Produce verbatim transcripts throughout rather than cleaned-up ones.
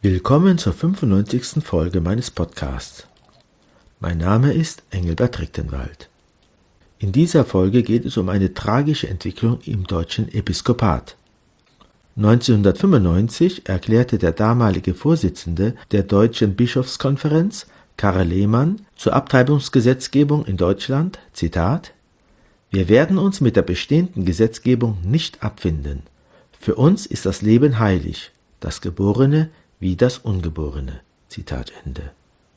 Willkommen zur fünfundneunzigsten Folge meines Podcasts. Mein Name ist Engelbert Richtenwald. In dieser Folge geht es um eine tragische Entwicklung im deutschen Episkopat. neunzehnhundertfünfundneunzig erklärte der damalige Vorsitzende der Deutschen Bischofskonferenz, Karl Lehmann, zur Abtreibungsgesetzgebung in Deutschland, Zitat: Wir werden uns mit der bestehenden Gesetzgebung nicht abfinden. Für uns ist das Leben heilig, das Geborene wie das Ungeborene. Zitat Ende.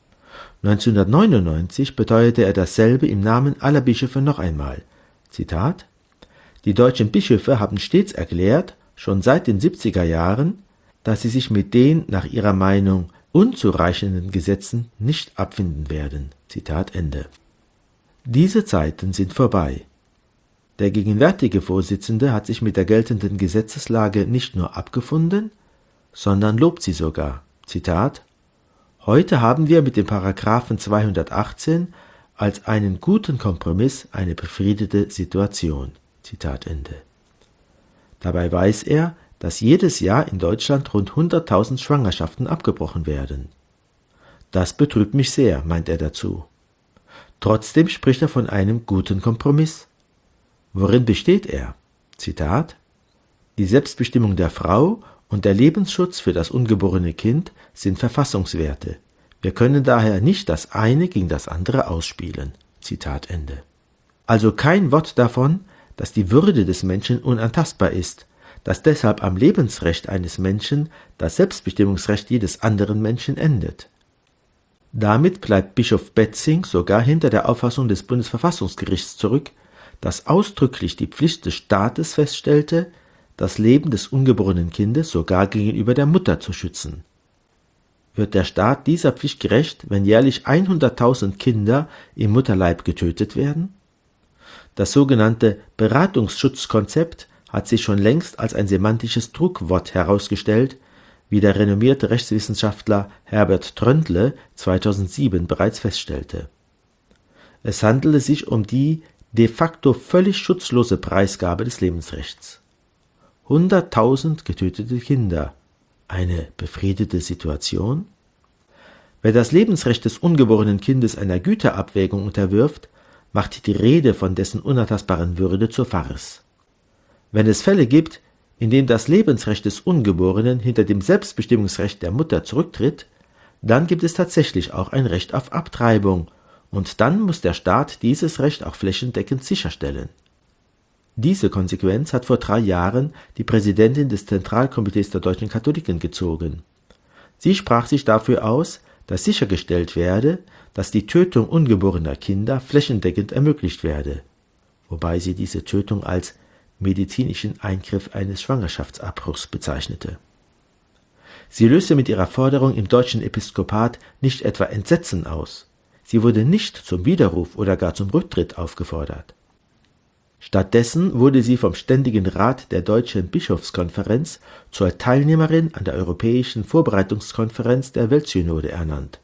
neunzehnhundertneunundneunzig beteuerte er dasselbe im Namen aller Bischöfe noch einmal. Zitat: Die deutschen Bischöfe haben stets erklärt, schon seit den siebziger Jahren, dass sie sich mit den nach ihrer Meinung unzureichenden Gesetzen nicht abfinden werden. Zitat Ende. Diese Zeiten sind vorbei. Der gegenwärtige Vorsitzende hat sich mit der geltenden Gesetzeslage nicht nur abgefunden, sondern lobt sie sogar. Zitat: Heute haben wir mit dem Paragraphen zweihundertachtzehn als einen guten Kompromiss eine befriedete Situation. Zitat Ende. Dabei weiß er, dass jedes Jahr in Deutschland rund hunderttausend Schwangerschaften abgebrochen werden. Das betrübt mich sehr, meint er dazu. Trotzdem spricht er von einem guten Kompromiss. Worin besteht er? Zitat: Die Selbstbestimmung der Frau und der Lebensschutz für das ungeborene Kind sind Verfassungswerte. Wir können daher nicht das eine gegen das andere ausspielen. Zitat Ende. Also kein Wort davon, dass die Würde des Menschen unantastbar ist, dass deshalb am Lebensrecht eines Menschen das Selbstbestimmungsrecht jedes anderen Menschen endet. Damit bleibt Bischof Betzing sogar hinter der Auffassung des Bundesverfassungsgerichts zurück, das ausdrücklich die Pflicht des Staates feststellte, das Leben des ungeborenen Kindes sogar gegenüber der Mutter zu schützen. Wird der Staat dieser Pflicht gerecht, wenn jährlich hunderttausend Kinder im Mutterleib getötet werden? Das sogenannte Beratungsschutzkonzept hat sich schon längst als ein semantisches Trugwort herausgestellt, wie der renommierte Rechtswissenschaftler Herbert Tröndle zweitausendsieben bereits feststellte. Es handelte sich um die de facto völlig schutzlose Preisgabe des Lebensrechts. Hunderttausend getötete Kinder. Eine befriedete Situation? Wer das Lebensrecht des ungeborenen Kindes einer Güterabwägung unterwirft, macht die Rede von dessen unantastbaren Würde zur Farce. Wenn es Fälle gibt, in denen das Lebensrecht des Ungeborenen hinter dem Selbstbestimmungsrecht der Mutter zurücktritt, dann gibt es tatsächlich auch ein Recht auf Abtreibung, und dann muss der Staat dieses Recht auch flächendeckend sicherstellen. Diese Konsequenz hat vor drei Jahren die Präsidentin des Zentralkomitees der deutschen Katholiken gezogen. Sie sprach sich dafür aus, dass sichergestellt werde, dass die Tötung ungeborener Kinder flächendeckend ermöglicht werde, wobei sie diese Tötung als medizinischen Eingriff eines Schwangerschaftsabbruchs bezeichnete. Sie löste mit ihrer Forderung im deutschen Episkopat nicht etwa Entsetzen aus, sie wurde nicht zum Widerruf oder gar zum Rücktritt aufgefordert. Stattdessen wurde sie vom Ständigen Rat der Deutschen Bischofskonferenz zur Teilnehmerin an der Europäischen Vorbereitungskonferenz der Weltsynode ernannt.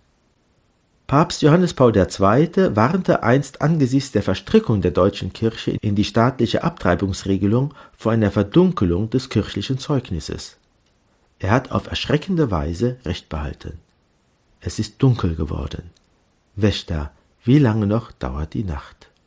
Papst Johannes Paul der Zweite warnte einst angesichts der Verstrickung der deutschen Kirche in die staatliche Abtreibungsregelung vor einer Verdunkelung des kirchlichen Zeugnisses. Er hat auf erschreckende Weise Recht behalten. Es ist dunkel geworden. Wächter, wie lange noch dauert die Nacht?